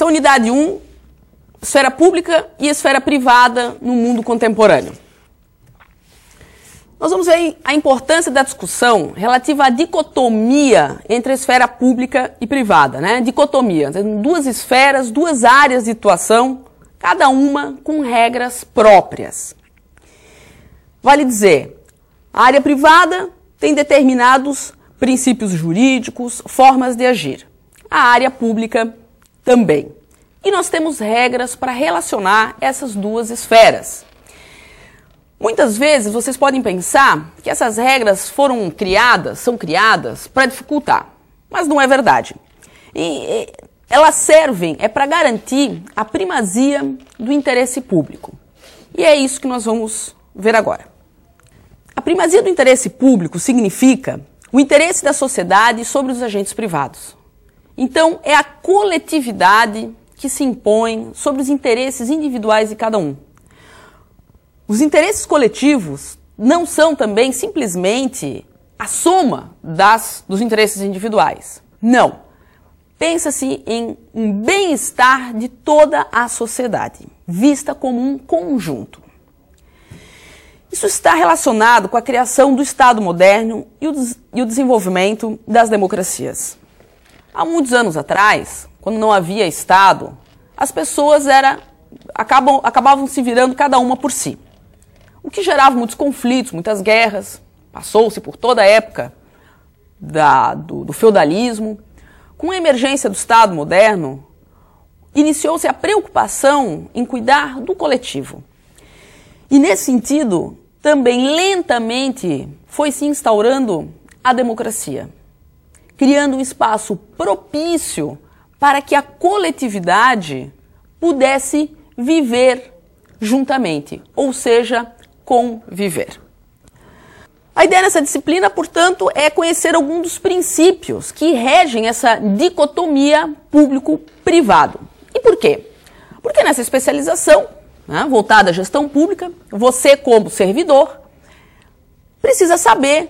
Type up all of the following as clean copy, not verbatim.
Então, unidade 1, esfera pública e esfera privada no mundo contemporâneo. Nós vamos ver a importância da discussão relativa à dicotomia entre a esfera pública e privada, né? Dicotomia, duas esferas, duas áreas de atuação, cada uma com regras próprias. Vale dizer, a área privada tem determinados princípios jurídicos, formas de agir. A área pública também. E nós temos regras para relacionar essas duas esferas. Muitas vezes vocês podem pensar que essas regras são criadas para dificultar, mas não é verdade. E elas servem para garantir a primazia do interesse público. E é isso que nós vamos ver agora. A primazia do interesse público significa o interesse da sociedade sobre os agentes privados. Então, é a coletividade que se impõe sobre os interesses individuais de cada um. Os interesses coletivos não são também simplesmente a soma dos interesses individuais. Não. Pensa-se em um bem-estar de toda a sociedade, vista como um conjunto. Isso está relacionado com a criação do Estado moderno e o desenvolvimento das democracias. Há muitos anos atrás, quando não havia Estado, as pessoas acabavam se virando cada uma por si. O que gerava muitos conflitos, muitas guerras. Passou-se por toda a época do feudalismo. Com a emergência do Estado moderno, iniciou-se a preocupação em cuidar do coletivo. E nesse sentido, também lentamente foi se instaurando a democracia, criando um espaço propício para que a coletividade pudesse viver juntamente, ou seja, conviver. A ideia nessa disciplina, portanto, é conhecer alguns dos princípios que regem essa dicotomia público-privado. E por quê? Porque nessa especialização, voltada à gestão pública, você, como servidor, precisa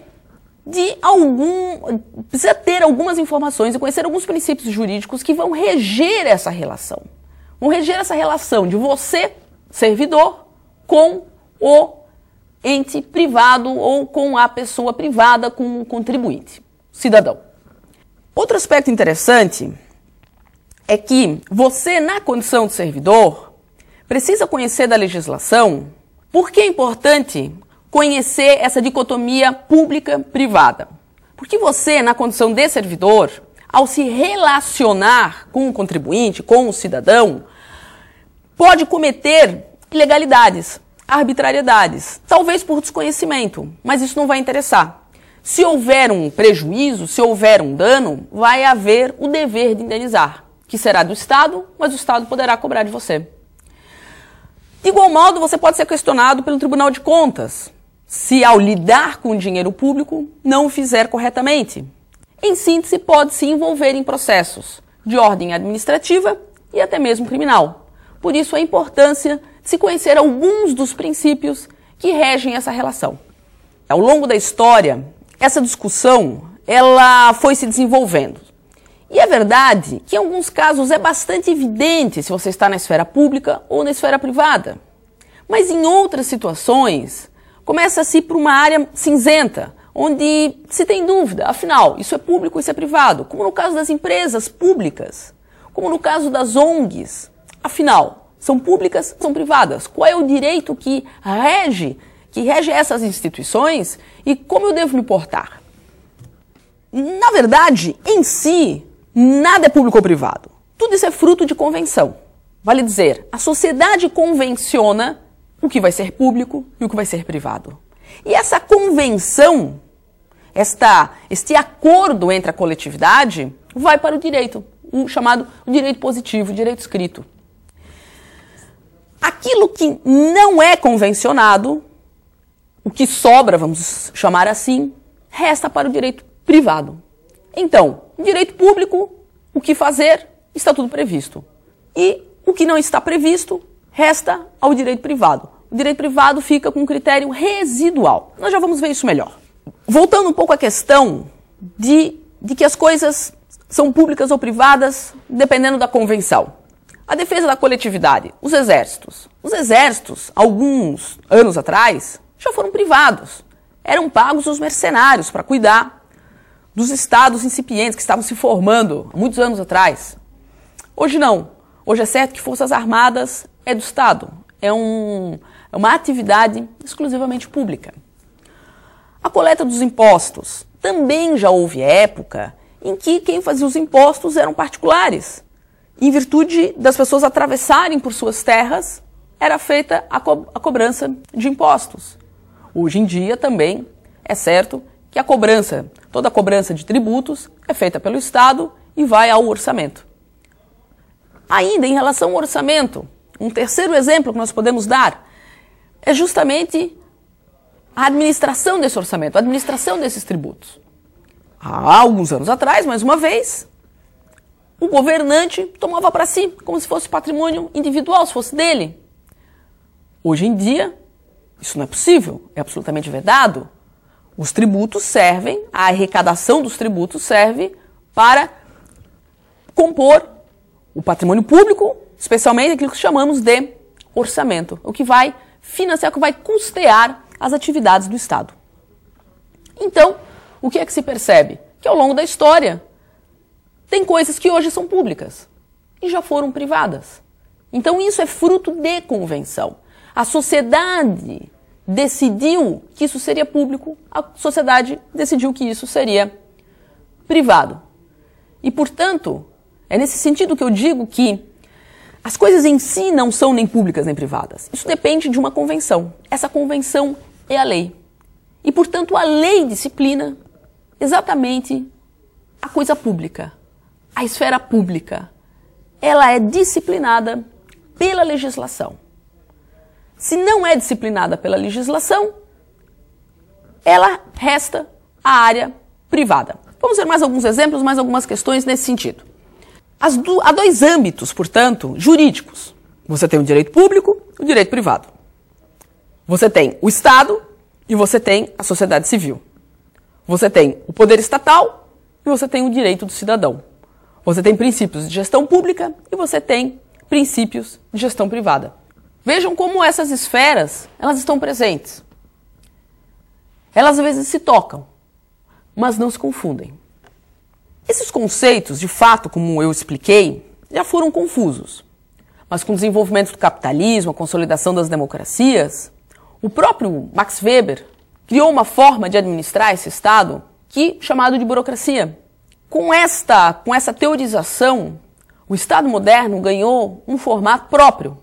precisa ter algumas informações e conhecer alguns princípios jurídicos que vão reger essa relação. Vão reger essa relação de você, servidor, com o ente privado ou com a pessoa privada, com o contribuinte, cidadão. Outro aspecto interessante é que você, na condição de servidor, precisa conhecer da legislação. Por que é importante conhecer essa dicotomia pública-privada? Porque você, na condição de servidor, ao se relacionar com o contribuinte, com o cidadão, pode cometer ilegalidades, arbitrariedades, talvez por desconhecimento, mas isso não vai interessar. Se houver um prejuízo, se houver um dano, vai haver o dever de indenizar, que será do Estado, mas o Estado poderá cobrar de você. De igual modo, você pode ser questionado pelo Tribunal de Contas, se ao lidar com o dinheiro público não o fizer corretamente. Em síntese, pode se envolver em processos de ordem administrativa e até mesmo criminal. Por isso, a importância de se conhecer alguns dos princípios que regem essa relação. Ao longo da história, essa discussão ela foi se desenvolvendo. E é verdade que em alguns casos é bastante evidente se você está na esfera pública ou na esfera privada. Mas em outras situações, começa-se por uma área cinzenta, onde se tem dúvida, afinal, isso é público, isso é privado, como no caso das empresas públicas, como no caso das ONGs. Afinal, são públicas, são privadas? Qual é o direito que rege essas instituições e como eu devo me portar? Na verdade, em si, nada é público ou privado. Tudo isso é fruto de convenção. Vale dizer, a sociedade convenciona o que vai ser público e o que vai ser privado. E essa convenção, este acordo entre a coletividade, vai para o direito, o chamado direito positivo, direito escrito. Aquilo que não é convencionado, o que sobra, vamos chamar assim, resta para o direito privado. Então, no direito público, o que fazer está tudo previsto. E o que não está previsto resta ao direito privado. O direito privado fica com um critério residual. Nós já vamos ver isso melhor. Voltando um pouco à questão de que as coisas são públicas ou privadas, dependendo da convenção. A defesa da coletividade, os exércitos. Os exércitos, alguns anos atrás, já foram privados. Eram pagos os mercenários para cuidar dos estados incipientes que estavam se formando há muitos anos atrás. Hoje não. Hoje é certo que Forças Armadas é do Estado. É uma atividade exclusivamente pública. A coleta dos impostos. Também já houve época em que quem fazia os impostos eram particulares. Em virtude das pessoas atravessarem por suas terras, era feita a cobrança de impostos. Hoje em dia também é certo que toda a cobrança de tributos é feita pelo Estado e vai ao orçamento. Ainda em relação ao orçamento, um terceiro exemplo que nós podemos dar é justamente a administração desse orçamento, a administração desses tributos. Há alguns anos atrás, mais uma vez, o governante tomava para si, como se fosse patrimônio individual, se fosse dele. Hoje em dia, isso não é possível, é absolutamente vedado. Os tributos servem, a arrecadação dos tributos serve para compor o patrimônio público, especialmente aquilo que chamamos de orçamento, o que vai financiar, o que vai custear as atividades do Estado. Então, o que é que se percebe? Que ao longo da história, tem coisas que hoje são públicas e já foram privadas. Então isso é fruto de convenção. A sociedade decidiu que isso seria público, a sociedade decidiu que isso seria privado. E, portanto, é nesse sentido que eu digo que as coisas em si não são nem públicas nem privadas. Isso depende de uma convenção. Essa convenção é a lei. E, portanto, a lei disciplina exatamente a coisa pública. A esfera pública, ela é disciplinada pela legislação. Se não é disciplinada pela legislação, ela resta a área privada. Vamos ver mais alguns exemplos, mais algumas questões nesse sentido. Há dois âmbitos, portanto, jurídicos. Você tem o direito público e o direito privado. Você tem o Estado e você tem a sociedade civil. Você tem o poder estatal e você tem o direito do cidadão. Você tem princípios de gestão pública e você tem princípios de gestão privada. Vejam como essas esferas, elas estão presentes. Elas às vezes se tocam, mas não se confundem. Esses conceitos, de fato, como eu expliquei, já foram confusos. Mas com o desenvolvimento do capitalismo, a consolidação das democracias, o próprio Max Weber criou uma forma de administrar esse Estado chamado de burocracia. Com essa teorização, o Estado moderno ganhou um formato próprio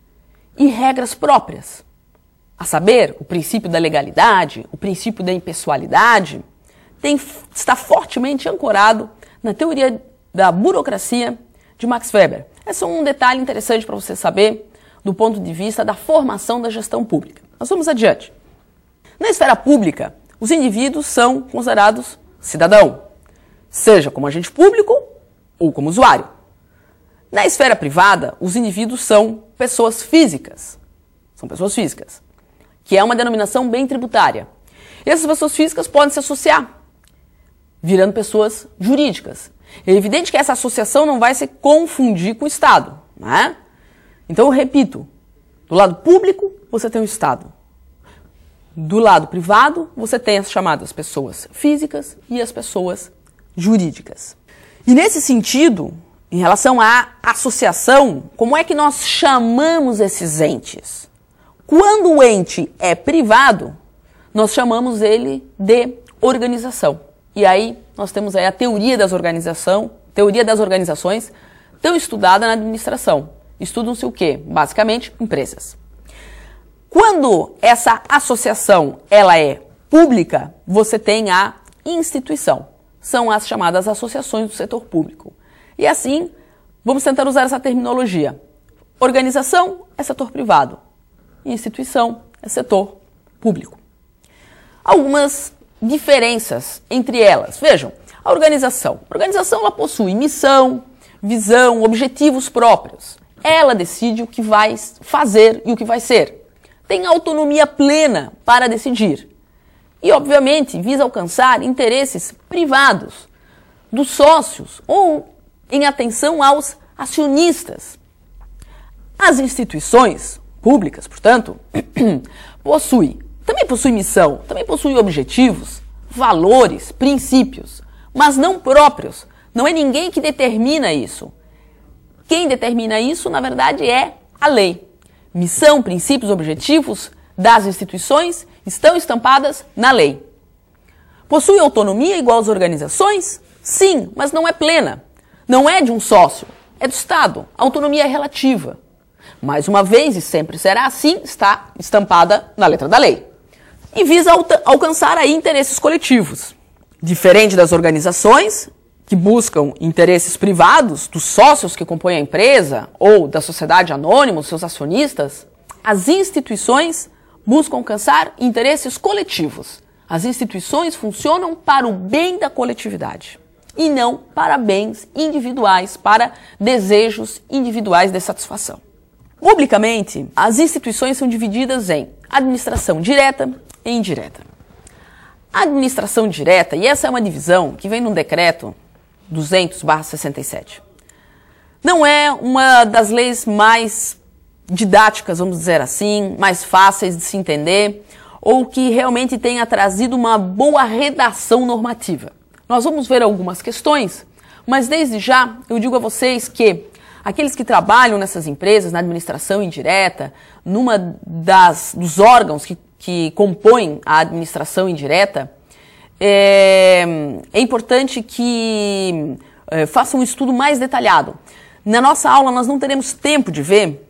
e regras próprias. A saber, o princípio da legalidade, o princípio da impessoalidade, está fortemente ancorado na teoria da burocracia de Max Weber. Esse é um detalhe interessante para você saber do ponto de vista da formação da gestão pública. Mas vamos adiante. Na esfera pública, os indivíduos são considerados cidadão, seja como agente público ou como usuário. Na esfera privada, os indivíduos são pessoas físicas. São pessoas físicas, que é uma denominação bem tributária. E essas pessoas físicas podem se associar, virando pessoas jurídicas. É evidente que essa associação não vai se confundir com o Estado, né? Então eu repito, do lado público você tem o Estado. Do lado privado você tem as chamadas pessoas físicas e as pessoas jurídicas. E nesse sentido, em relação à associação, como é que nós chamamos esses entes? Quando o ente é privado, nós chamamos ele de organização. E aí nós temos aí a teoria das organizações tão estudada na administração. Estudam-se o quê? Basicamente, empresas. Quando essa associação ela é pública, você tem a instituição. São as chamadas associações do setor público. E assim, vamos tentar usar essa terminologia. Organização é setor privado. Instituição é setor público. Algumas diferenças entre elas. Vejam, a organização. A organização ela possui missão, visão, objetivos próprios. Ela decide o que vai fazer e o que vai ser. Tem autonomia plena para decidir. E, obviamente, visa alcançar interesses privados dos sócios ou em atenção aos acionistas. As instituições públicas, portanto, também possuem missão, também possuem objetivos, valores, princípios, mas não próprios. Não é ninguém que determina isso. Quem determina isso, na verdade, é a lei. Missão, princípios, objetivos das instituições estão estampadas na lei. Possui autonomia igual às organizações? Sim, mas não é plena. Não é de um sócio, é do Estado. A autonomia é relativa. Mais uma vez, e sempre será assim, está estampada na letra da lei. E visa alcançar aí interesses coletivos. Diferente das organizações, que buscam interesses privados dos sócios que compõem a empresa ou da sociedade anônima, os seus acionistas, as instituições buscam alcançar interesses coletivos. As instituições funcionam para o bem da coletividade e não para bens individuais, para desejos individuais de satisfação. Publicamente, as instituições são divididas em administração direta e indireta. A administração direta, e essa é uma divisão que vem no decreto 200/67, não é uma das leis mais didáticas, vamos dizer assim, mais fáceis de se entender, ou que realmente tenha trazido uma boa redação normativa. Nós vamos ver algumas questões, mas desde já eu digo a vocês que aqueles que trabalham nessas empresas, na administração indireta, dos órgãos que compõem a administração indireta, é importante que façam um estudo mais detalhado. Na nossa aula nós não teremos tempo de ver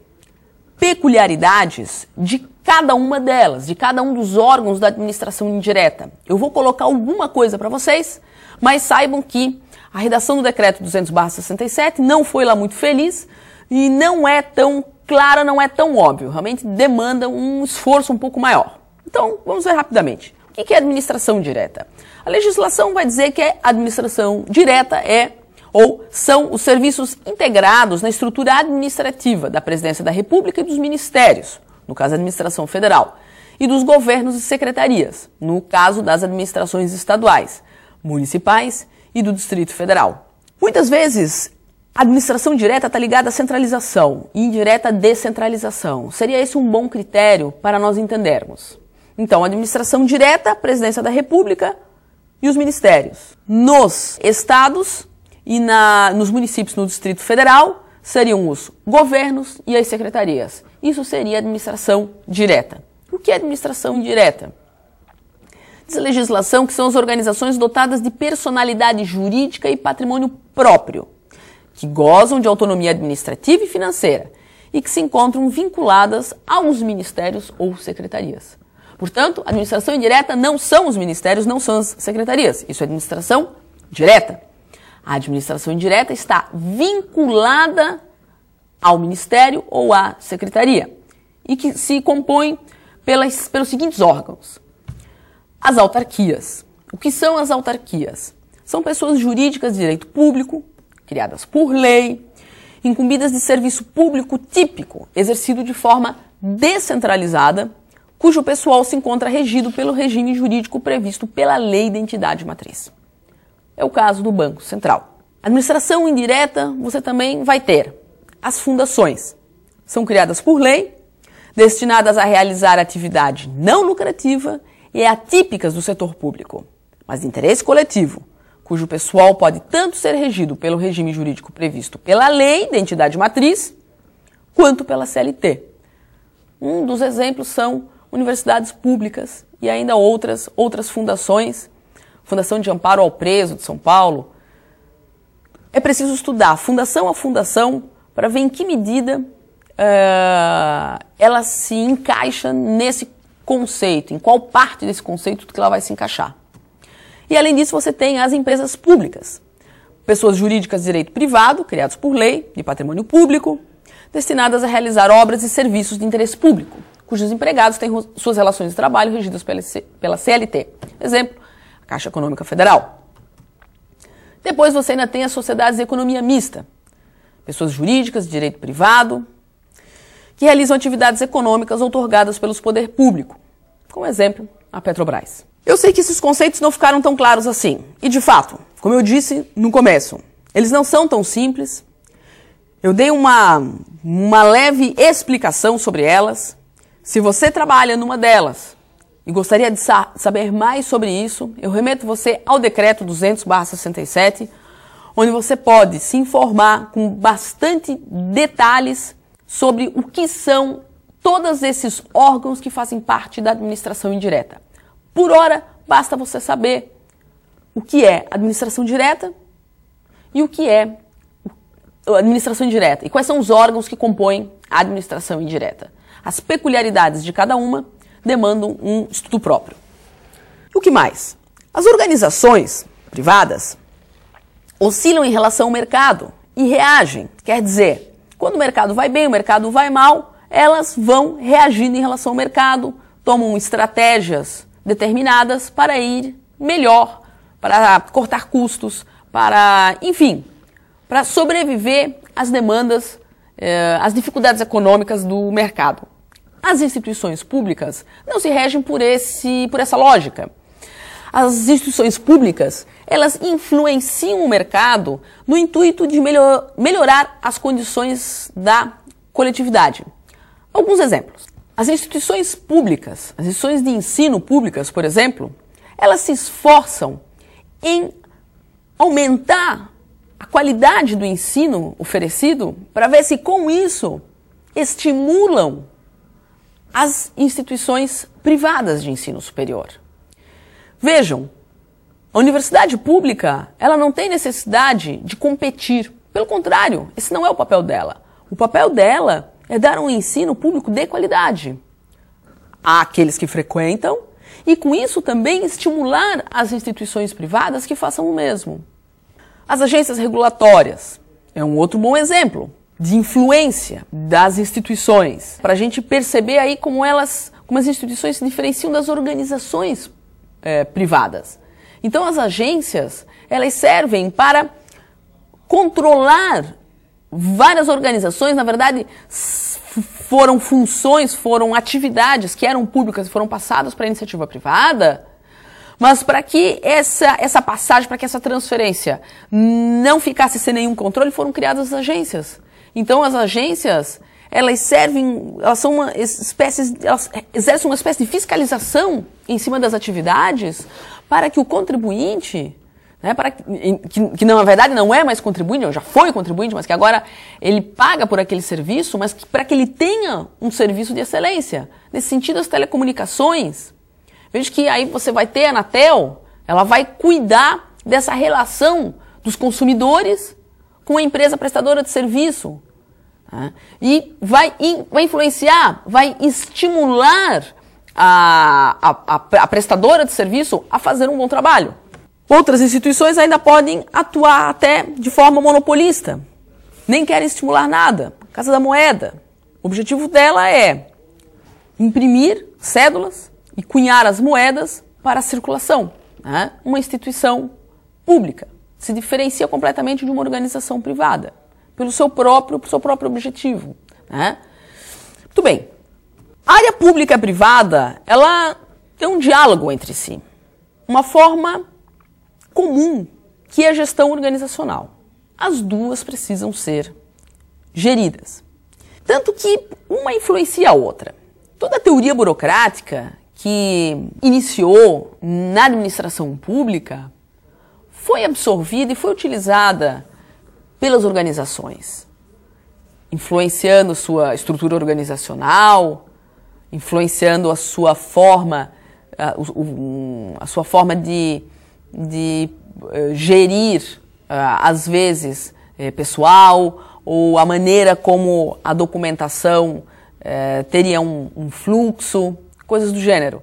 peculiaridades de cada uma delas, de cada um dos órgãos da administração indireta. Eu vou colocar alguma coisa para vocês, mas saibam que a redação do decreto 200/67 não foi lá muito feliz e não é tão clara, não é tão óbvio. Realmente demanda um esforço um pouco maior. Então, vamos ver rapidamente. O que é administração direta? A legislação vai dizer que a administração direta são os serviços integrados na estrutura administrativa da Presidência da República e dos ministérios, no caso da administração federal, e dos governos e secretarias, no caso das administrações estaduais, municipais e do Distrito Federal. Muitas vezes, a administração direta está ligada à centralização e indireta à descentralização. Seria esse um bom critério para nós entendermos. Então, a administração direta, a Presidência da República e os ministérios. Nos estados e nos municípios no Distrito Federal, seriam os governos e as secretarias. Isso seria administração direta. O que é administração indireta? Diz a legislação que são as organizações dotadas de personalidade jurídica e patrimônio próprio, que gozam de autonomia administrativa e financeira e que se encontram vinculadas aos ministérios ou secretarias. Portanto, a administração indireta não são os ministérios, não são as secretarias. Isso é administração direta. A administração indireta está vinculada ao ministério ou à secretaria e que se compõe pelos seguintes órgãos. As autarquias. O que são as autarquias? São pessoas jurídicas de direito público, criadas por lei, incumbidas de serviço público típico, exercido de forma descentralizada, cujo pessoal se encontra regido pelo regime jurídico previsto pela lei da entidade matriz. É o caso do Banco Central. Administração indireta, você também vai ter as fundações. São criadas por lei, destinadas a realizar atividade não lucrativa e atípicas do setor público, mas de interesse coletivo, cujo pessoal pode tanto ser regido pelo regime jurídico previsto pela lei da entidade matriz, quanto pela CLT. Um dos exemplos são universidades públicas e ainda outras fundações, Fundação de Amparo ao Preso de São Paulo. É preciso estudar fundação a fundação para ver em que medida ela se encaixa nesse conceito, em qual parte desse conceito que ela vai se encaixar. E além disso você tem as empresas públicas, pessoas jurídicas de direito privado, criadas por lei, de patrimônio público, destinadas a realizar obras e serviços de interesse público, cujos empregados têm suas relações de trabalho regidas pela CLT. Exemplo, a Caixa Econômica Federal. Depois você ainda tem as sociedades de economia mista, pessoas jurídicas de direito privado, que realizam atividades econômicas outorgadas pelos poder público, como exemplo, a Petrobras. Eu sei que esses conceitos não ficaram tão claros assim, e de fato, como eu disse no começo, eles não são tão simples, Eu dei uma leve explicação sobre elas. Se você trabalha numa delas e gostaria de saber mais sobre isso, eu remeto você ao Decreto 200/67, onde você pode se informar com bastante detalhes sobre o que são todos esses órgãos que fazem parte da administração indireta. Por ora, basta você saber o que é administração direta e o que é administração indireta e quais são os órgãos que compõem a administração indireta. As peculiaridades de cada uma demandam um estudo próprio. E o que mais? As organizações privadas oscilam em relação ao mercado e reagem. Quer dizer, quando o mercado vai bem, o mercado vai mal, elas vão reagindo em relação ao mercado, tomam estratégias determinadas para ir melhor, para cortar custos, para, enfim, para sobreviver às demandas, às dificuldades econômicas do mercado. As instituições públicas não se regem por essa lógica. As instituições públicas, elas influenciam o mercado no intuito de melhorar as condições da coletividade. Alguns exemplos. As instituições públicas, as instituições de ensino públicas, por exemplo, elas se esforçam em aumentar a qualidade do ensino oferecido para ver se com isso estimulam as instituições privadas de ensino superior. Vejam, a universidade pública, ela não tem necessidade de competir. Pelo contrário, esse não é o papel dela. O papel dela é dar um ensino público de qualidade àqueles que frequentam e, com isso, também estimular as instituições privadas que façam o mesmo. As agências regulatórias é um outro bom exemplo de influência das instituições, para a gente perceber aí como as instituições se diferenciam das organizações privadas. Então, as agências, elas servem para controlar várias organizações, na verdade, foram funções, foram atividades que eram públicas e foram passadas para a iniciativa privada, mas para que essa passagem, para que essa transferência não ficasse sem nenhum controle, foram criadas as agências. Então, as agências, elas servem, elas exercem uma espécie de fiscalização em cima das atividades para que o contribuinte, né, que na verdade não é mais contribuinte, já foi contribuinte, mas que agora ele paga por aquele serviço, mas para que ele tenha um serviço de excelência. Nesse sentido, as telecomunicações, veja que aí você vai ter a Anatel, ela vai cuidar dessa relação dos consumidores com a empresa prestadora de serviço. Né, e vai influenciar, vai estimular a prestadora de serviço a fazer um bom trabalho. Outras instituições ainda podem atuar até de forma monopolista. Nem querem estimular nada. Casa da Moeda. O objetivo dela é imprimir cédulas e cunhar as moedas para a circulação. Né? Uma instituição pública se diferencia completamente de uma organização privada, pelo seu próprio objetivo. Né? Muito bem. A área pública e privada, ela tem um diálogo entre si. Uma forma comum, que é a gestão organizacional. As duas precisam ser geridas. Tanto que uma influencia a outra. Toda a teoria burocrática que iniciou na administração pública foi absorvida e foi utilizada pelas organizações, influenciando sua estrutura organizacional, influenciando a sua forma, de gerir, às vezes, pessoal, ou a maneira como a documentação teria um fluxo, coisas do gênero.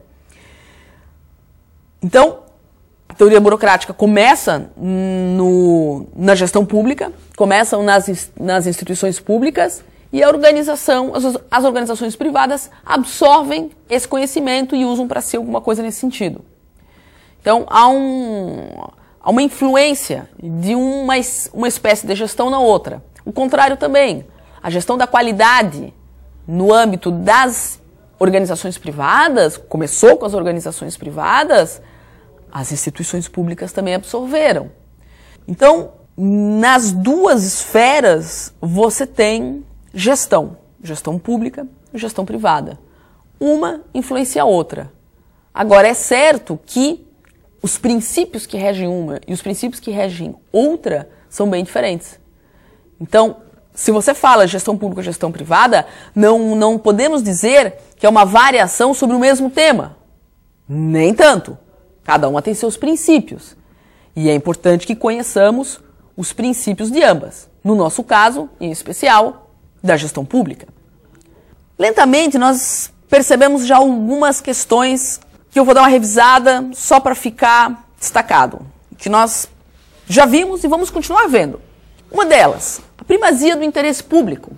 Então, a teoria burocrática começa na gestão pública, começam nas instituições públicas, e as organizações privadas absorvem esse conhecimento e usam para si alguma coisa nesse sentido. Então, há uma influência de uma espécie de gestão na outra. O contrário também. A gestão da qualidade no âmbito das organizações privadas, começou com as organizações privadas, as instituições públicas também absorveram. Então, nas duas esferas você tem gestão pública e gestão privada. Uma influencia a outra. Agora, é certo que os princípios que regem uma e os princípios que regem outra são bem diferentes. Então, se você fala gestão pública e gestão privada, não podemos dizer que é uma variação sobre o mesmo tema. Nem tanto. Cada uma tem seus princípios. E é importante que conheçamos os princípios de ambas. No nosso caso, em especial, da gestão pública. Lentamente, nós percebemos já algumas questões que eu vou dar uma revisada só para ficar destacado. Que nós já vimos e vamos continuar vendo. Uma delas, a primazia do interesse público.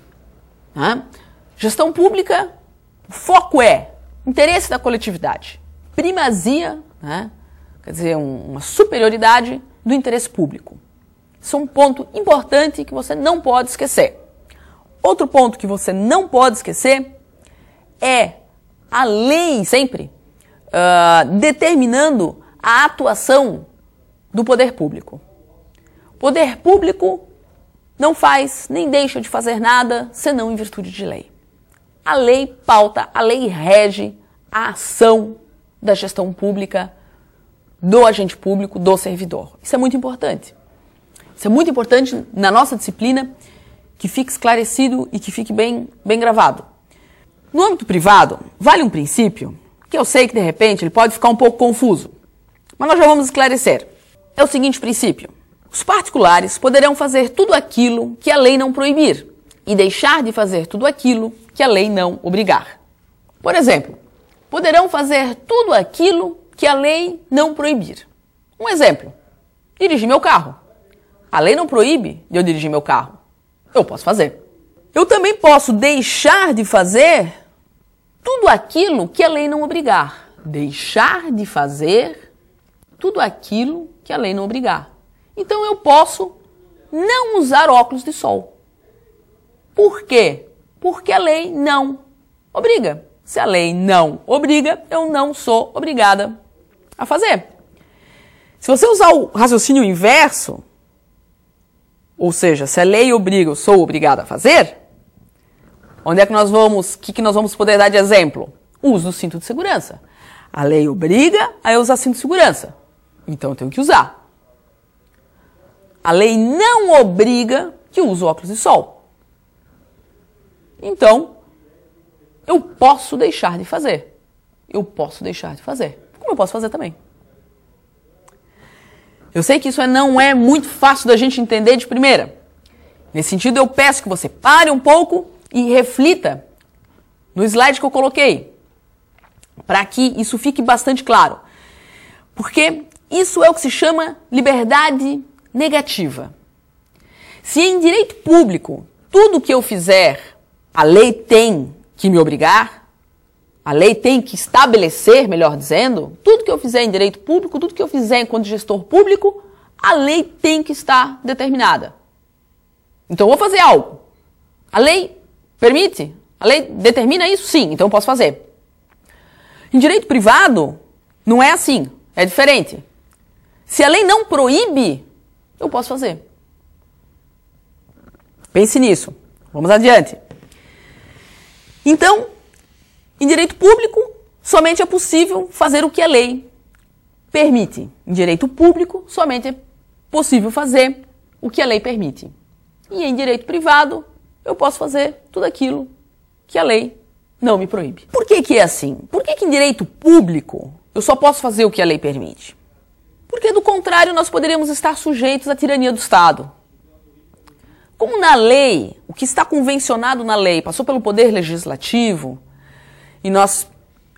Gestão pública, o foco é interesse da coletividade. Primazia, quer dizer, uma superioridade do interesse público. Isso é um ponto importante que você não pode esquecer. Outro ponto que você não pode esquecer é a lei sempre determinando a atuação do poder público. O poder público não faz nem deixa de fazer nada senão em virtude de lei. A lei pauta, a lei rege a ação da gestão pública, do agente público, do servidor. Isso é muito importante. Isso é muito importante na nossa disciplina, que fique esclarecido e que fique bem gravado. No âmbito privado, vale um princípio, que eu sei que de repente ele pode ficar um pouco confuso, mas nós já vamos esclarecer. É o seguinte princípio: os particulares poderão fazer tudo aquilo que a lei não proibir e deixar de fazer tudo aquilo que a lei não obrigar. Por exemplo, poderão fazer tudo aquilo que a lei não proibir. Um exemplo: dirigir meu carro. A lei não proíbe de eu dirigir meu carro. Eu posso fazer. Eu também posso deixar de fazer tudo aquilo que a lei não obrigar. Deixar de fazer tudo aquilo que a lei não obrigar. Então eu posso não usar óculos de sol. Por quê? Porque a lei não obriga. Se a lei não obriga, eu não sou obrigada a fazer. Se você usar o raciocínio inverso, ou seja, se a lei obriga, eu sou obrigada a fazer, onde é que nós vamos, o que nós vamos poder dar de exemplo? O uso do cinto de segurança. A lei obriga a eu usar cinto de segurança, então eu tenho que usar. A lei não obriga que eu use óculos de sol. Então, eu posso deixar de fazer. Eu posso deixar de fazer. Como eu posso fazer também. Eu sei que isso não é muito fácil da gente entender de primeira. Nesse sentido, eu peço que você pare um pouco e reflita no slide que eu coloquei, para que isso fique bastante claro. Porque isso é o que se chama liberdade negativa. Se em direito público, tudo que eu fizer, a lei tem que me obrigar, a lei tem que estabelecer, melhor dizendo, tudo que eu fizer em direito público, tudo que eu fizer enquanto gestor público, a lei tem que estar determinada. Então eu vou fazer algo. A lei permite? A lei determina isso? Sim, então eu posso fazer. Em direito privado, não é assim, é diferente. Se a lei não proíbe, eu posso fazer. Pense nisso. Vamos adiante. Então, em direito público, somente é possível fazer o que a lei permite. Em direito público, somente é possível fazer o que a lei permite. E em direito privado, eu posso fazer tudo aquilo que a lei não me proíbe. Por que é assim? Por que em direito público eu só posso fazer o que a lei permite? Porque, do contrário, nós poderíamos estar sujeitos à tirania do Estado. Como na lei, o que está convencionado na lei passou pelo Poder Legislativo, e nós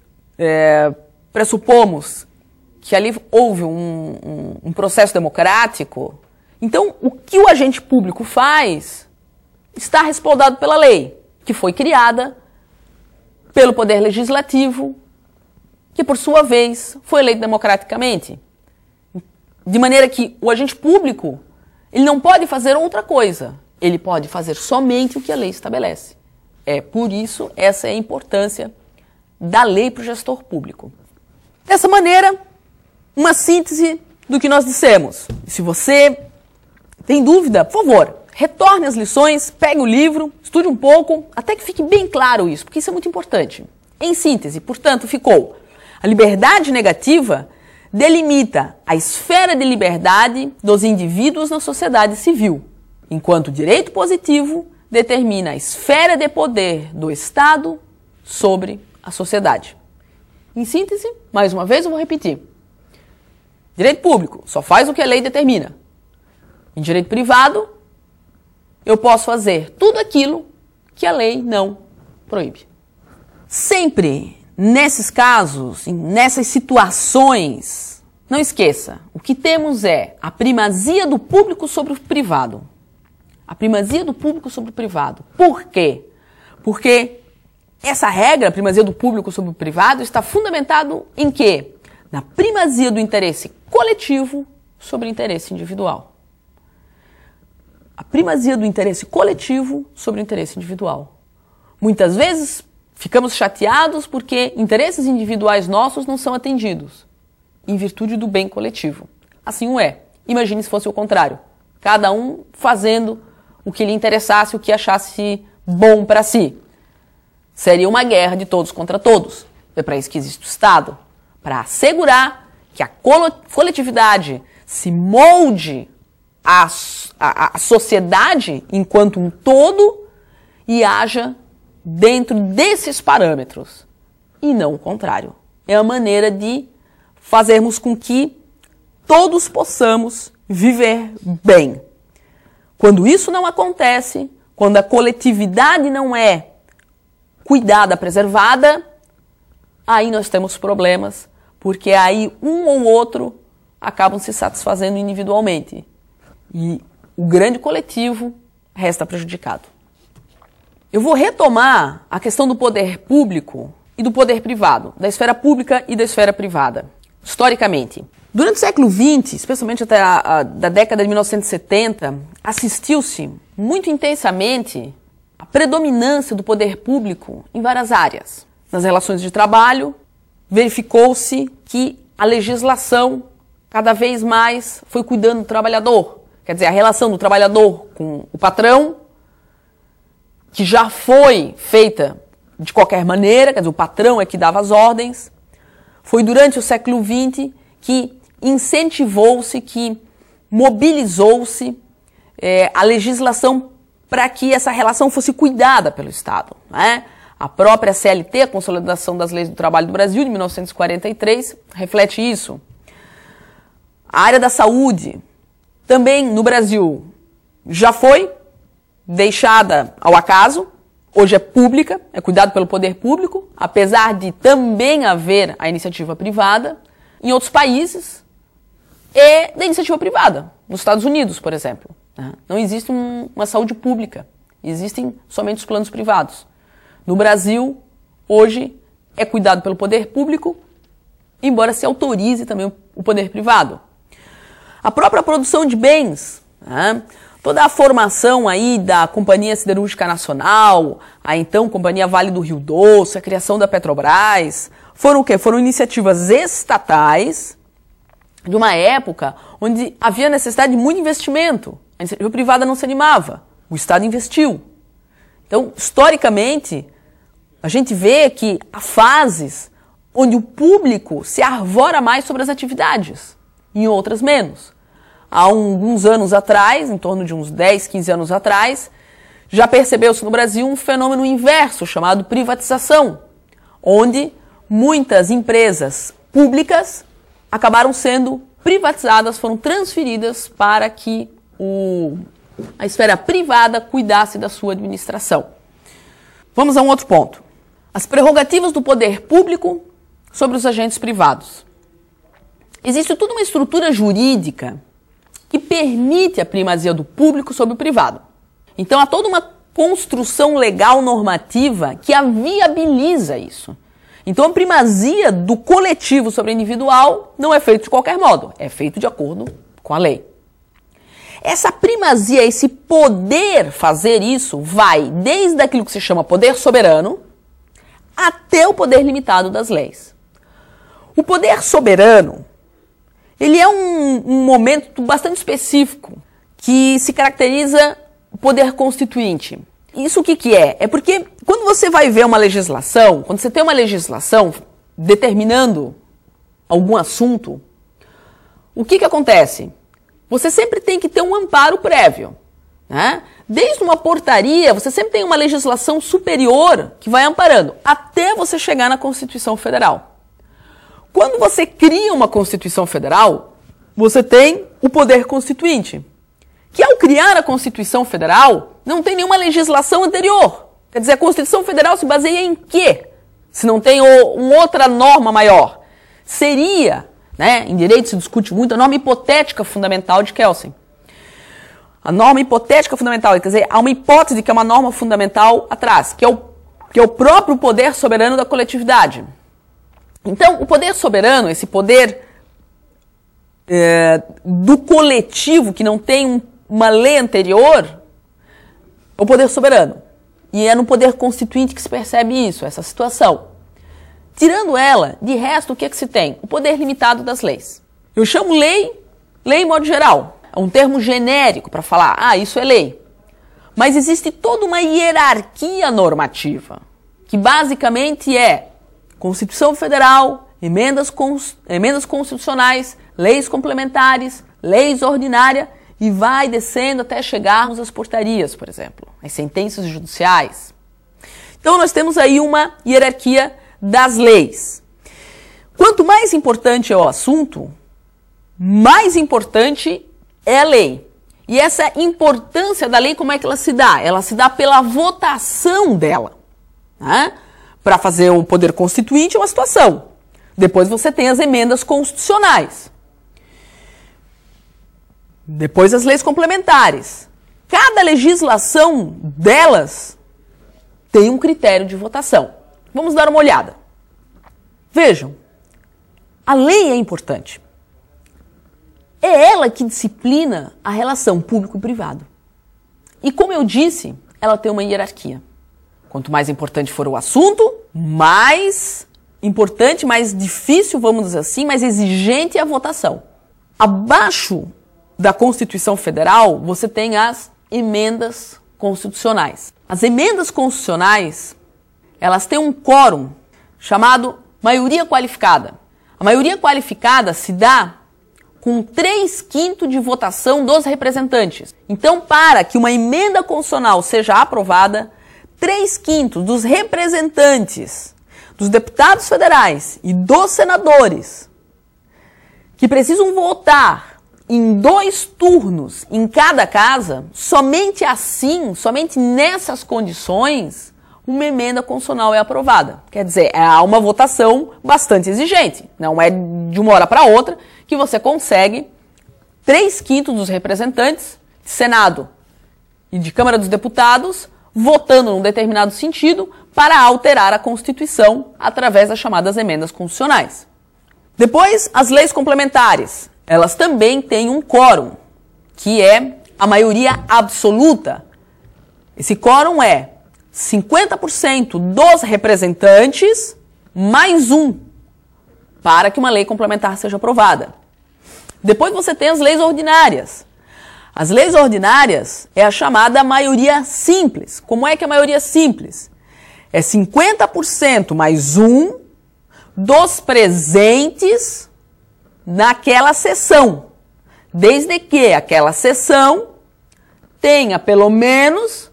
pressupomos que ali houve um processo democrático, então o que o agente público faz está respaldado pela lei, que foi criada pelo Poder Legislativo, que por sua vez foi eleito democraticamente. De maneira que o agente público, ele não pode fazer outra coisa, ele pode fazer somente o que a lei estabelece. Por isso, essa é a importância da lei para o gestor público. Dessa maneira, uma síntese do que nós dissemos. Se você Tem dúvida? Por favor, retorne às lições, pegue o livro, estude um pouco, até que fique bem claro isso, porque isso é muito importante. Em síntese, portanto, ficou: a liberdade negativa delimita a esfera de liberdade dos indivíduos na sociedade civil, enquanto o direito positivo determina a esfera de poder do Estado sobre a sociedade. Em síntese, mais uma vez eu vou repetir. Direito público só faz o que a lei determina. Em direito privado, eu posso fazer tudo aquilo que a lei não proíbe. Sempre nesses casos, nessas situações, não esqueça, o que temos é a primazia do público sobre o privado. A primazia do público sobre o privado. Por quê? Porque essa regra, a primazia do público sobre o privado, está fundamentado em quê? Na primazia do interesse coletivo sobre o interesse individual. A primazia do interesse coletivo sobre o interesse individual. Muitas vezes ficamos chateados porque interesses individuais nossos não são atendidos, em virtude do bem coletivo. Assim o é. Imagine se fosse o contrário. Cada um fazendo o que lhe interessasse, o que achasse bom para si. Seria uma guerra de todos contra todos. É para isso que existe o Estado. Para assegurar que a coletividade se molde à sociedade enquanto um todo e haja dentro desses parâmetros. E não o contrário. É a maneira de fazermos com que todos possamos viver bem. Quando isso não acontece, quando a coletividade não é cuidada, preservada, aí nós temos problemas, porque aí um ou outro acabam se satisfazendo individualmente. E o grande coletivo resta prejudicado. Eu vou retomar a questão do poder público e do poder privado, da esfera pública e da esfera privada, historicamente. Durante o século XX, especialmente até da década de 1970, assistiu-se muito intensamente à predominância do poder público em várias áreas. Nas relações de trabalho, verificou-se que a legislação cada vez mais foi cuidando do trabalhador. Quer dizer, a relação do trabalhador com o patrão, que já foi feita de qualquer maneira, quer dizer, o patrão é que dava as ordens. Foi durante o século XX que incentivou-se, que mobilizou-se a legislação para que essa relação fosse cuidada pelo Estado, né? A própria CLT, a Consolidação das Leis do Trabalho do Brasil, de 1943, reflete isso. A área da saúde, também no Brasil, já foi deixada ao acaso, hoje é pública, é cuidado pelo poder público, apesar de também haver a iniciativa privada. Em outros países, é da iniciativa privada. Nos Estados Unidos, por exemplo, não existe uma saúde pública, existem somente os planos privados. No Brasil, hoje, é cuidado pelo poder público, embora se autorize também o poder privado. A própria produção de bens, toda a formação aí da Companhia Siderúrgica Nacional, a então Companhia Vale do Rio Doce, a criação da Petrobras, foram o quê? Foram iniciativas estatais de uma época onde havia necessidade de muito investimento. A iniciativa privada não se animava, o Estado investiu. Então, historicamente, a gente vê que há fases onde o público se arvora mais sobre as atividades, em outras menos. Há alguns anos atrás, em torno de uns 10, 15 anos atrás, já percebeu-se no Brasil um fenômeno inverso, chamado privatização, onde muitas empresas públicas acabaram sendo privatizadas, foram transferidas para que a esfera privada cuidasse da sua administração. Vamos a um outro ponto. As prerrogativas do poder público sobre os agentes privados. Existe toda uma estrutura jurídica que permite a primazia do público sobre o privado. Então há toda uma construção legal normativa que a viabiliza isso. Então a primazia do coletivo sobre o individual não é feito de qualquer modo, é feito de acordo com a lei. Essa primazia, esse poder fazer isso, vai desde aquilo que se chama poder soberano até o poder limitado das leis. O poder soberano, ele é um momento bastante específico que se caracteriza o poder constituinte. Isso o que é? É porque quando você vai ver uma legislação, quando você tem uma legislação determinando algum assunto, o que acontece? Você sempre tem que ter um amparo prévio, né? Desde uma portaria, você sempre tem uma legislação superior que vai amparando, até você chegar na Constituição Federal. Quando você cria uma Constituição Federal, você tem o poder constituinte, que ao criar a Constituição Federal, não tem nenhuma legislação anterior. Quer dizer, a Constituição Federal se baseia em quê? Se não tem uma outra norma maior. Seria, né, em direito se discute muito, a norma hipotética fundamental de Kelsen. A norma hipotética fundamental, quer dizer, há uma hipótese que é uma norma fundamental atrás, que é o próprio poder soberano da coletividade. Então, o poder soberano, esse poder do coletivo, que não tem uma lei anterior, é o poder soberano. E é no poder constituinte que se percebe isso, essa situação. Tirando ela, de resto, o que se tem? O poder limitado das leis. Eu chamo lei em modo geral. É um termo genérico para falar, isso é lei. Mas existe toda uma hierarquia normativa, que basicamente é Constituição Federal, emendas constitucionais, leis complementares, leis ordinárias, e vai descendo até chegarmos às portarias, por exemplo, às sentenças judiciais. Então nós temos aí uma hierarquia das leis. Quanto mais importante é o assunto, mais importante é a lei. E essa importância da lei, como é que ela se dá? Ela se dá pela votação dela, né? Para fazer o poder constituinte é uma situação. Depois você tem as emendas constitucionais. Depois as leis complementares. Cada legislação delas tem um critério de votação. Vamos dar uma olhada. Vejam, a lei é importante. É ela que disciplina a relação público e privado. E como eu disse, ela tem uma hierarquia. Quanto mais importante for o assunto, mais importante, mais difícil, vamos dizer assim, mais exigente é a votação. Abaixo da Constituição Federal, você tem as emendas constitucionais. As emendas constitucionais, elas têm um quórum chamado maioria qualificada. A maioria qualificada se dá com 3/5 de votação dos representantes. Então, para que uma emenda constitucional seja aprovada, 3/5 dos representantes, dos deputados federais e dos senadores, que precisam votar em 2 turnos em cada casa, somente assim, somente nessas condições, uma emenda constitucional é aprovada. Quer dizer, há uma votação bastante exigente. Não é de uma hora para outra que você consegue 3/5 dos representantes de Senado e de Câmara dos Deputados votando num determinado sentido para alterar a Constituição através das chamadas emendas constitucionais. Depois, as leis complementares. Elas também têm um quórum, que é a maioria absoluta. Esse quórum é 50% dos representantes mais um, para que uma lei complementar seja aprovada. Depois você tem as leis ordinárias. As leis ordinárias é a chamada maioria simples. Como é que é a maioria simples? É 50% mais um dos presentes naquela sessão, desde que aquela sessão tenha pelo menos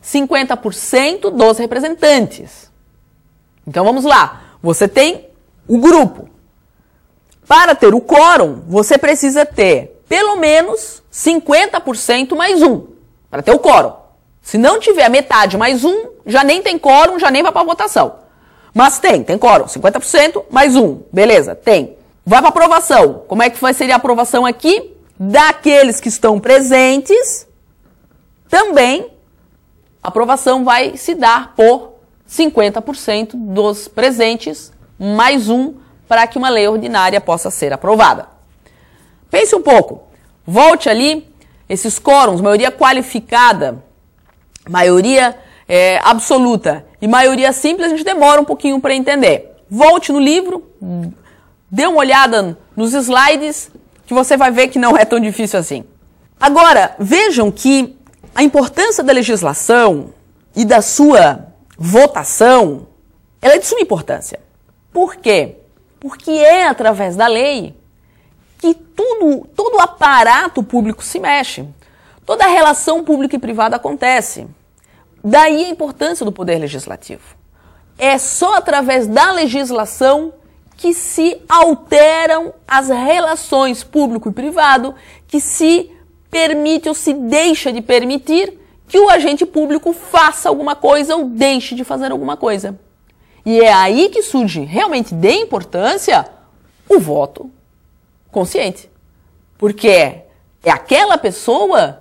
50% dos representantes. Então vamos lá, você tem o grupo. Para ter o quórum, você precisa ter pelo menos 50% mais um, para ter o quórum. Se não tiver metade mais um, já nem tem quórum, já nem vai para a votação. Mas tem quórum, 50% mais um, beleza, tem. Vai para aprovação. Como é que seria a aprovação aqui? Daqueles que estão presentes, também a aprovação vai se dar por 50% dos presentes, mais um, para que uma lei ordinária possa ser aprovada. Pense um pouco. Volte ali, esses quórums, maioria qualificada, maioria absoluta e maioria simples, a gente demora um pouquinho para entender. Volte no livro, dê uma olhada nos slides, que você vai ver que não é tão difícil assim. Agora, vejam que a importância da legislação e da sua votação, ela é de suma importância. Por quê? Porque é através da lei que todo o aparato público se mexe, toda a relação pública e privada acontece. Daí a importância do poder legislativo. É só através da legislação que se alteram as relações público e privado, que se permite ou se deixa de permitir que o agente público faça alguma coisa ou deixe de fazer alguma coisa. E é aí que surge realmente de importância o voto consciente. Porque é aquela pessoa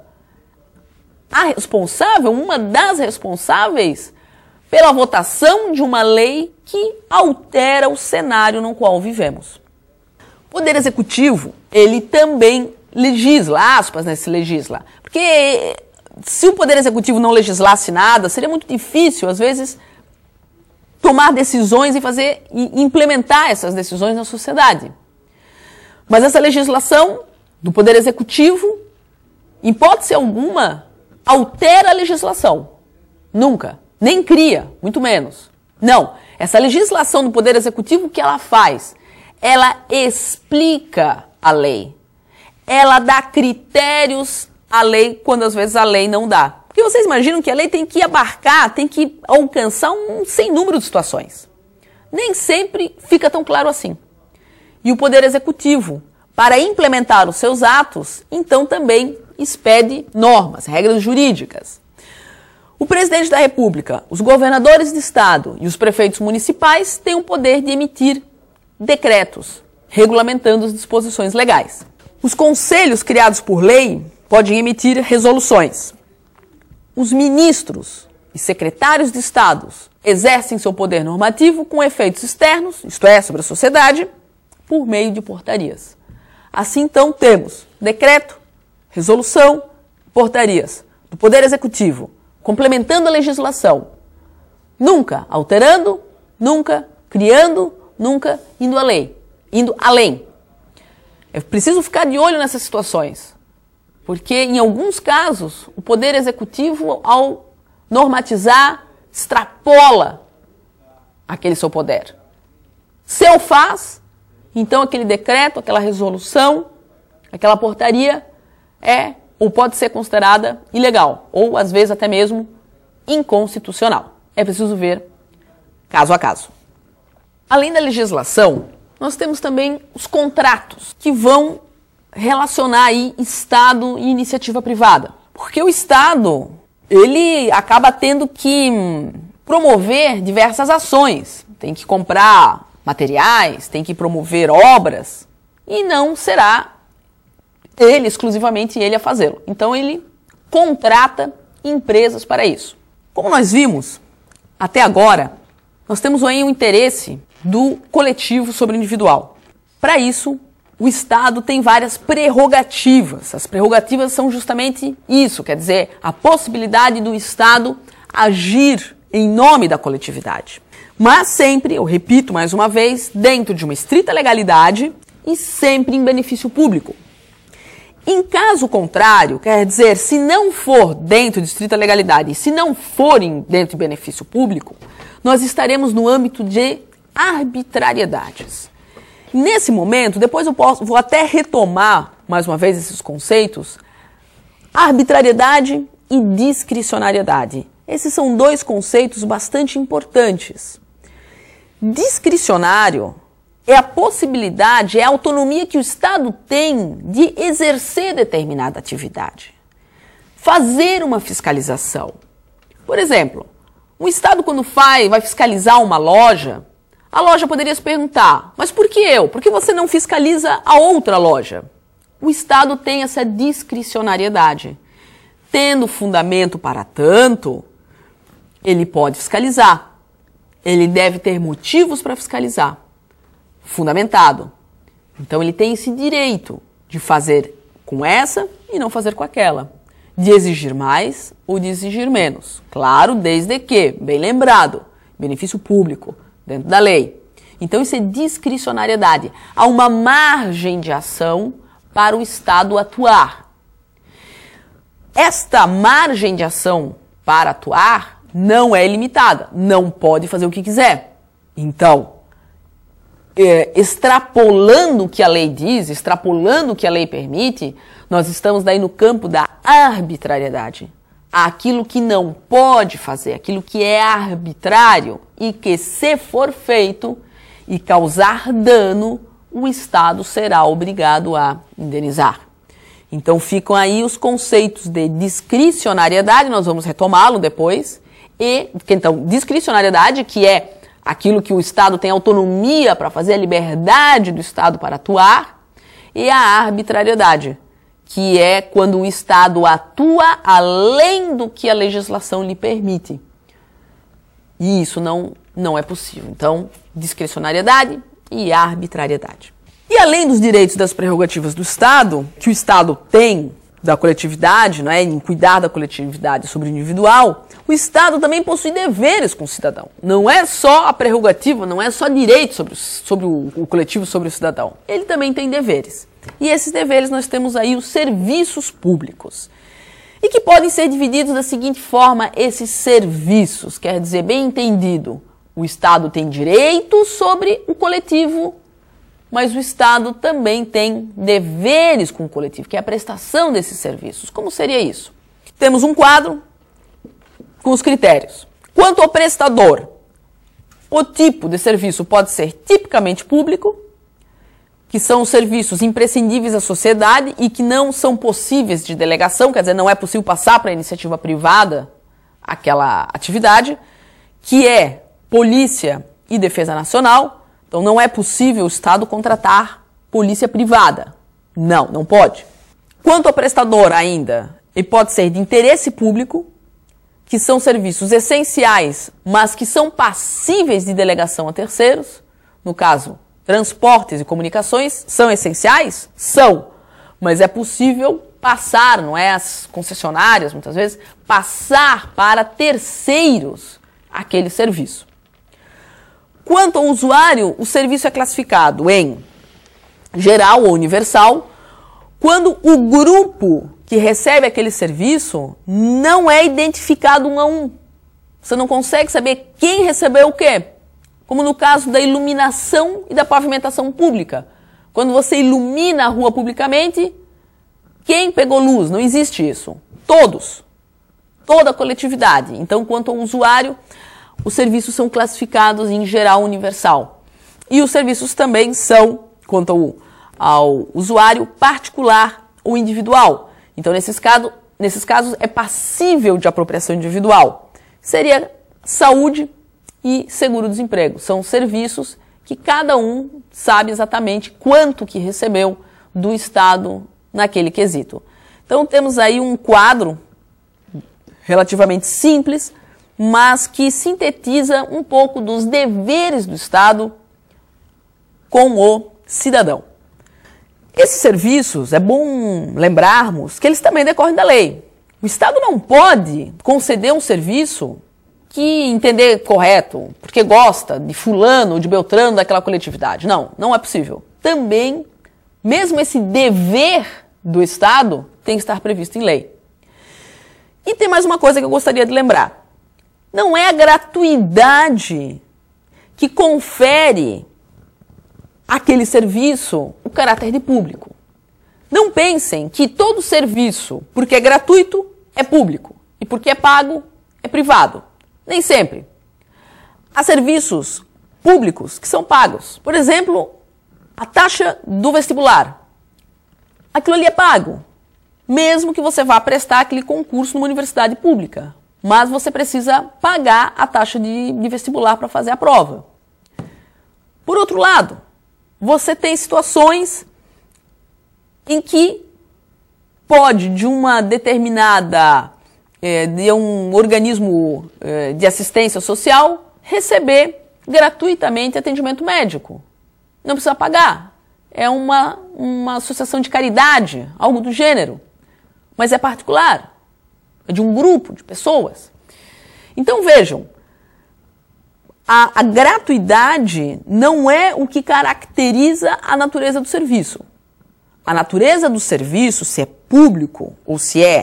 a responsável, uma das responsáveis pela votação de uma lei que altera o cenário no qual vivemos. O Poder Executivo, ele também legisla, aspas, né, se legisla. Porque se o Poder Executivo não legislasse nada, seria muito difícil, às vezes, tomar decisões e implementar essas decisões na sociedade. Mas essa legislação do Poder Executivo, em hipótese alguma, altera a legislação. Nunca. Nem cria, muito menos. Não. Essa legislação do Poder Executivo, o que ela faz? Ela explica a lei. Ela dá critérios à lei quando às vezes a lei não dá. Porque vocês imaginam que a lei tem que abarcar, tem que alcançar um sem número de situações. Nem sempre fica tão claro assim. E o Poder Executivo, para implementar os seus atos, então também expede normas, regras jurídicas. O presidente da República, os governadores de estado e os prefeitos municipais têm o poder de emitir decretos, regulamentando as disposições legais. Os conselhos criados por lei podem emitir resoluções. Os ministros e secretários de estados exercem seu poder normativo com efeitos externos, isto é, sobre a sociedade, por meio de portarias. Assim, então, temos decreto, resolução, portarias do Poder Executivo, complementando a legislação, nunca alterando, nunca criando, nunca indo além. É preciso ficar de olho nessas situações, porque em alguns casos o Poder Executivo, ao normatizar, extrapola aquele seu poder. Se o faz, então aquele decreto, aquela resolução, aquela portaria é ou pode ser considerada ilegal, ou às vezes até mesmo inconstitucional. É preciso ver caso a caso. Além da legislação, nós temos também os contratos, que vão relacionar aí Estado e iniciativa privada. Porque o Estado, ele acaba tendo que promover diversas ações. Tem que comprar materiais, tem que promover obras, e não será ele, exclusivamente ele, a fazê-lo. Então ele contrata empresas para isso. Como nós vimos até agora, nós temos aí um interesse do coletivo sobre o individual. Para isso, o Estado tem várias prerrogativas. As prerrogativas são justamente isso, quer dizer, a possibilidade do Estado agir em nome da coletividade. Mas sempre, eu repito mais uma vez, dentro de uma estrita legalidade e sempre em benefício público. Em caso contrário, quer dizer, se não for dentro de estrita legalidade e se não for dentro de benefício público, nós estaremos no âmbito de arbitrariedades. Nesse momento, depois vou até retomar mais uma vez esses conceitos, arbitrariedade e discricionariedade. Esses são dois conceitos bastante importantes. Discricionário é a possibilidade, é a autonomia que o Estado tem de exercer determinada atividade. Fazer uma fiscalização. Por exemplo, o Estado quando vai fiscalizar uma loja, a loja poderia se perguntar, mas por que eu? Por que você não fiscaliza a outra loja? O Estado tem essa discricionariedade. Tendo fundamento para tanto, ele pode fiscalizar. Ele deve ter motivos para fiscalizar. Fundamentado. Então ele tem esse direito de fazer com essa e não fazer com aquela. De exigir mais ou de exigir menos. Claro, desde que, bem lembrado, benefício público, dentro da lei. Então isso é discricionariedade. Há uma margem de ação para o Estado atuar. esta margem de ação para atuar não é ilimitada, não pode fazer o que quiser. Então, extrapolando o que a lei diz, extrapolando o que a lei permite, nós estamos daí no campo da arbitrariedade. Aquilo que não pode fazer, aquilo que é arbitrário e que, se for feito e causar dano, o Estado será obrigado a indenizar. Então ficam aí os conceitos de discricionariedade, nós vamos retomá-lo depois, então, discricionariedade, que é aquilo que o Estado tem autonomia para fazer, a liberdade do Estado para atuar, e a arbitrariedade, que é quando o Estado atua além do que a legislação lhe permite. E isso não é possível. Então, discricionariedade e arbitrariedade. E além dos direitos e das prerrogativas do Estado, que o Estado tem da coletividade, não é, em cuidar da coletividade sobre o individual, o Estado também possui deveres com o cidadão. Não é só a prerrogativa, não é só direito sobre o coletivo, sobre o cidadão. Ele também tem deveres. E esses deveres nós temos aí os serviços públicos. E que podem ser divididos da seguinte forma, esses serviços, quer dizer, bem entendido, o Estado tem direitos sobre o coletivo, mas o Estado também tem deveres com o coletivo, que é a prestação desses serviços. Como seria isso? Temos um quadro com os critérios. Quanto ao prestador, o tipo de serviço pode ser tipicamente público, que são os serviços imprescindíveis à sociedade e que não são possíveis de delegação, quer dizer, não é possível passar para a iniciativa privada aquela atividade, que é polícia e defesa nacional. Então não é possível o Estado contratar polícia privada. Não pode. Quanto ao prestador ainda, ele pode ser de interesse público, que são serviços essenciais, mas que são passíveis de delegação a terceiros. No caso, transportes e comunicações são essenciais? São. Mas é possível passar, não é? As concessionárias, muitas vezes, passar para terceiros aquele serviço. Quanto ao usuário, o serviço é classificado em geral ou universal, quando o grupo que recebe aquele serviço não é identificado um a um. Você não consegue saber quem recebeu o quê. Como no caso da iluminação e da pavimentação pública. Quando você ilumina a rua publicamente, quem pegou luz? Não existe isso. Todos. Toda a coletividade. Então, quanto ao usuário, os serviços são classificados em geral universal. E os serviços também são, quanto ao usuário, particular ou individual. Então, nesses casos, é passível de apropriação individual. Seria saúde e seguro-desemprego. São serviços que cada um sabe exatamente quanto que recebeu do Estado naquele quesito. Então, temos aí um quadro relativamente simples, mas que sintetiza um pouco dos deveres do Estado com o cidadão. Esses serviços, é bom lembrarmos que eles também decorrem da lei. O Estado não pode conceder um serviço que entender correto, porque gosta de fulano ou de beltrano daquela coletividade. Não é possível. Também, mesmo esse dever do Estado tem que estar previsto em lei. E tem mais uma coisa que eu gostaria de lembrar. Não é a gratuidade que confere àquele serviço o caráter de público. Não pensem que todo serviço, porque é gratuito, é público. E porque é pago, é privado. Nem sempre. Há serviços públicos que são pagos. Por exemplo, a taxa do vestibular. Aquilo ali é pago. Mesmo que você vá prestar aquele concurso numa universidade pública. Mas você precisa pagar a taxa de vestibular para fazer a prova. Por outro lado, você tem situações em que pode, de uma determinada, de um organismo de assistência social, receber gratuitamente atendimento médico. Não precisa pagar. É uma associação de caridade, algo do gênero. Mas é particular. É de um grupo de pessoas. Então vejam, a gratuidade não é o que caracteriza a natureza do serviço. A natureza do serviço, se é público ou se é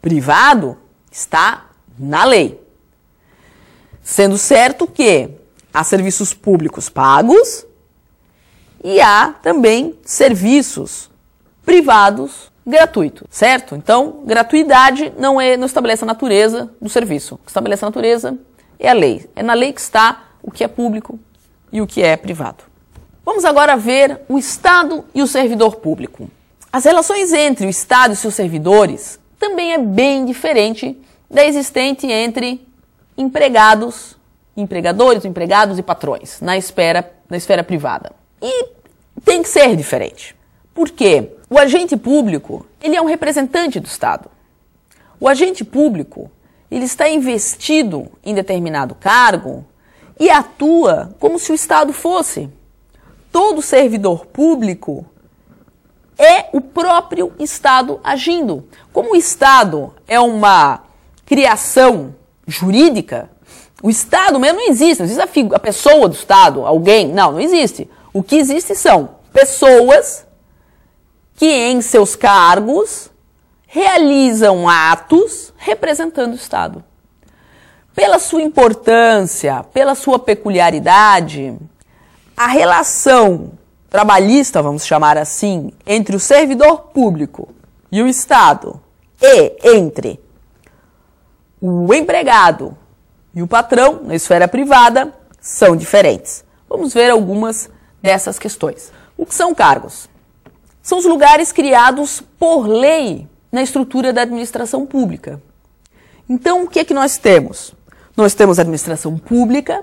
privado está na lei. Sendo certo que há serviços públicos pagos e há também serviços privados gratuitos, certo? Então, gratuidade não estabelece a natureza do serviço. O que estabelece a natureza é a lei. É na lei que está o que é público e o que é privado. Vamos agora ver o Estado e o servidor público. As relações entre o Estado e seus servidores também é bem diferente da existente entre empregados, empregadores, empregados e patrões na esfera privada. E tem que ser diferente. Por quê? O agente público, ele é um representante do Estado. O agente público, ele está investido em determinado cargo e atua como se o Estado fosse. Todo servidor público é o próprio Estado agindo. Como o Estado é uma criação jurídica, o Estado mesmo não existe. Não existe a pessoa do Estado, alguém. Não existe. O que existe são pessoas que em seus cargos realizam atos representando o Estado. Pela sua importância, pela sua peculiaridade, a relação trabalhista, vamos chamar assim, entre o servidor público e o Estado e entre o empregado e o patrão na esfera privada são diferentes. Vamos ver algumas dessas questões. O que são cargos? São os lugares criados por lei na estrutura da administração pública. Então, o que é que nós temos? Nós temos a administração pública,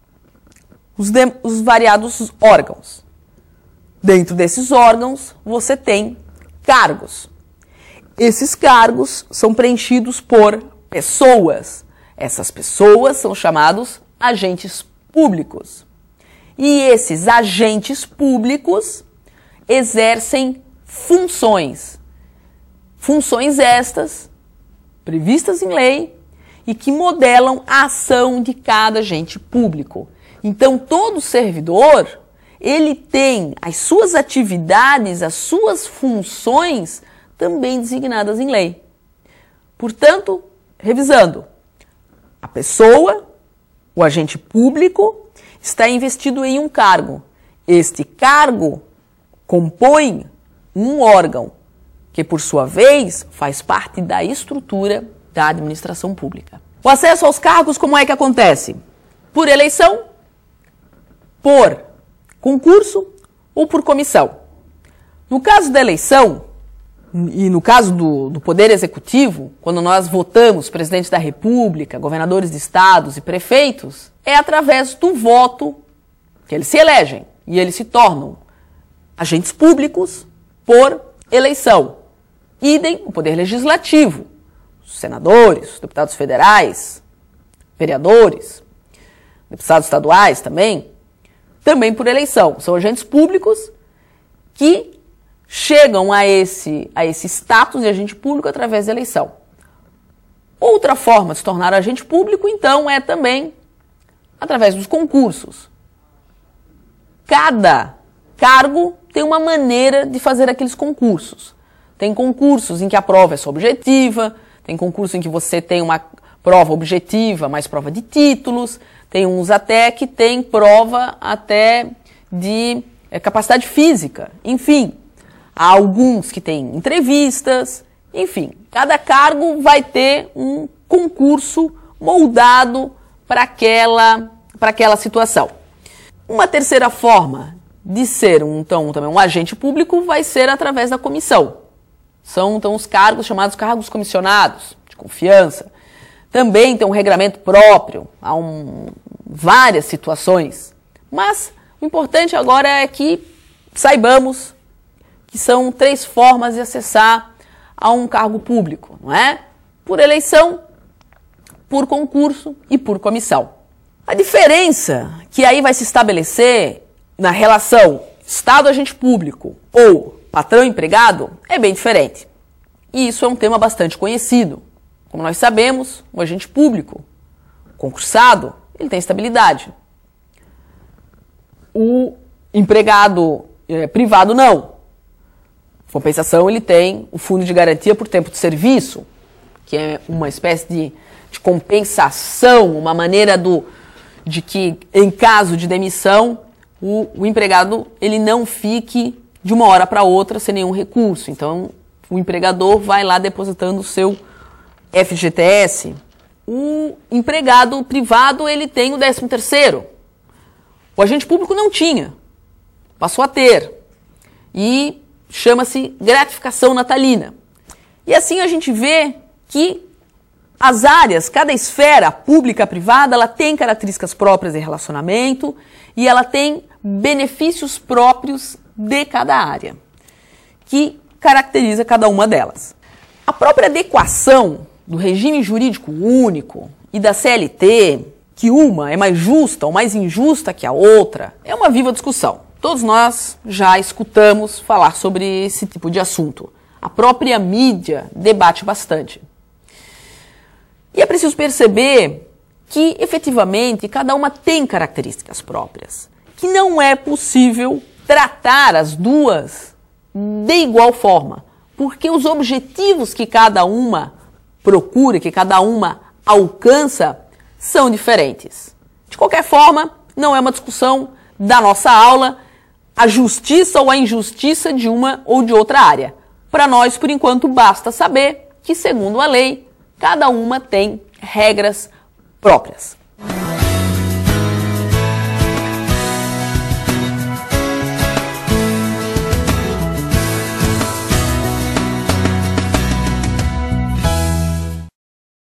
os variados órgãos. Dentro desses órgãos, você tem cargos. Esses cargos são preenchidos por pessoas. Essas pessoas são chamados agentes públicos. E esses agentes públicos exercem funções. Funções estas, previstas em lei, e que modelam a ação de cada agente público. Então, todo servidor, ele tem as suas atividades, as suas funções também designadas em lei. Portanto, revisando, a pessoa, o agente público, está investido em um cargo. Este cargo compõe um órgão que, por sua vez, faz parte da estrutura da administração pública. O acesso aos cargos, como é que acontece? Por eleição, por concurso ou por comissão. No caso da eleição, e no caso do Poder Executivo, quando nós votamos presidente da República, governadores de estados e prefeitos, é através do voto que eles se elegem e eles se tornam agentes públicos por eleição. Idem o Poder Legislativo, os senadores, os deputados federais, vereadores, deputados estaduais também por eleição. São agentes públicos que chegam a esse status de agente público através da eleição. Outra forma de se tornar agente público, então, é também através dos concursos. Cada cargo tem uma maneira de fazer aqueles concursos. Tem concursos em que a prova é só objetiva, tem concurso em que você tem uma prova objetiva, mais prova de títulos, tem uns até que tem prova até de capacidade física. Enfim, há alguns que têm entrevistas, enfim, cada cargo vai ter um concurso moldado para aquela situação. Uma terceira forma de ser também um agente público vai ser através da comissão. São então os cargos chamados cargos comissionados, de confiança. Também tem um regramento próprio, há várias situações. Mas o importante agora é que saibamos que são 3 formas de acessar a um cargo público, não é? Por eleição, por concurso e por comissão. A diferença que aí vai se estabelecer na relação Estado-agente público ou patrão-empregado é bem diferente. E isso é um tema bastante conhecido. Como nós sabemos, o agente público, concursado, ele tem estabilidade. O empregado privado não. Compensação, ele tem o fundo de garantia por tempo de serviço. que é uma espécie de compensação, uma maneira de que, em caso de demissão, o empregado ele não fique de uma hora para outra sem nenhum recurso. Então, o empregador vai lá depositando o seu FGTS. O empregado privado ele tem o 13º. O agente público não tinha, passou a ter. E chama-se gratificação natalina. E assim a gente vê que as áreas, cada esfera pública, privada, ela tem características próprias de relacionamento e ela tem benefícios próprios de cada área, que caracteriza cada uma delas. A própria adequação do regime jurídico único e da CLT, que uma é mais justa ou mais injusta que a outra, é uma viva discussão. Todos nós já escutamos falar sobre esse tipo de assunto. A própria mídia debate bastante. E é preciso perceber que, efetivamente, cada uma tem características próprias, que não é possível tratar as duas de igual forma, porque os objetivos que cada uma procura, que cada uma alcança, são diferentes. De qualquer forma, não é uma discussão da nossa aula a justiça ou a injustiça de uma ou de outra área. Para nós, por enquanto, basta saber que, segundo a lei, cada uma tem regras próprias.